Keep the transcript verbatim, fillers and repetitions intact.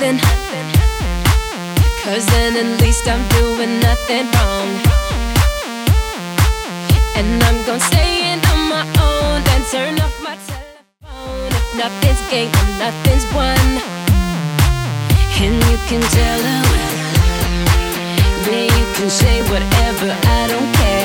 nothing, 'cause then at least I'm doing nothing wrong. And I'm gonna stay in on my own and turn off my telephone. If nothing's gained and nothing's won, and you can tell her, then you can say whatever, I don't care.